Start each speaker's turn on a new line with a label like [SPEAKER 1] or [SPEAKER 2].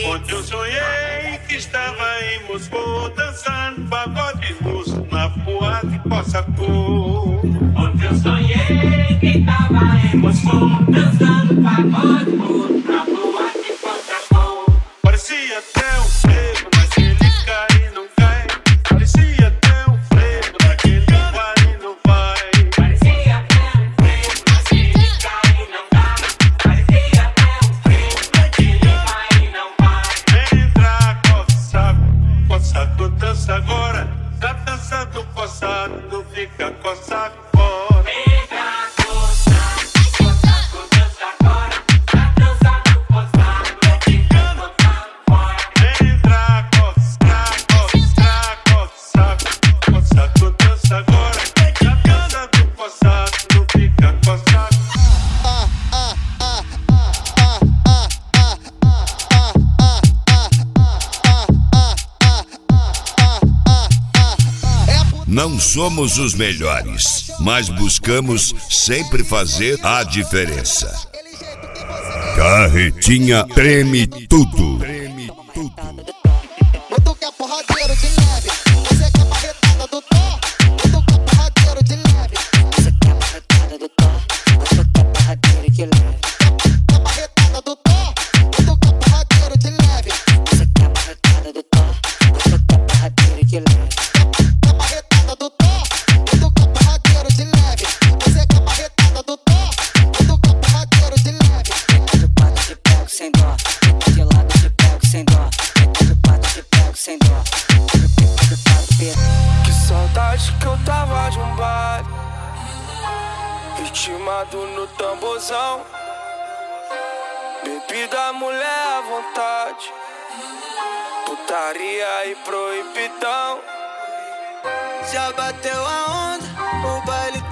[SPEAKER 1] Ontem eu sonhei que estava em Moscou, dançando pagode russo na boate Cossacô.
[SPEAKER 2] Ontem eu sonhei que estava em Moscou, dançando pagode russo na boate Cossacô.
[SPEAKER 1] Parecia até um frevo naquele cai e não cai. Parecia até um frevo naquele vai e não vai.
[SPEAKER 2] Parecia até um frevo naquele cai e não cai. Parecia até um frevo naquele vai e não vai.
[SPEAKER 1] Entra, Cossaco, Cossaco dança agora. Da dança do Cossaco fica Cossaco fora.
[SPEAKER 2] Entra, Cossaco, Cossaco dança agora. Da dança do Cossaco fica Cossaco fora.
[SPEAKER 1] Entra, Cossaco, Cossaco, Cossaco dança agora. Da dança do Cossaco fica Cossaco.
[SPEAKER 3] Não somos os melhores, mas buscamos sempre fazer a diferença. Carretinha treme tudo.
[SPEAKER 4] Tu quer porradeiro de leve, você quer marretada do Thor. Tu quer porradeiro de leve, você quer marretada do Thor. Tu quer porradeiro de leve, quer marretada do Thor. Tu quer porradeiro de leve, você quer marretada do Thor. Tu quer porradeiro de leve, quer marretada do Thor. Tu quer porradeiro de leve, você quer marretada do Thor. Tu quer porradeiro de leve. De quatro te pego sem dó, de lado te pego sem dó. Sem dó.
[SPEAKER 5] Que saudade que eu tava de um baile, ritmado no tamborzão. Bebida, mulher à vontade, putaria e proibidão.
[SPEAKER 4] Já bateu a onda, o baile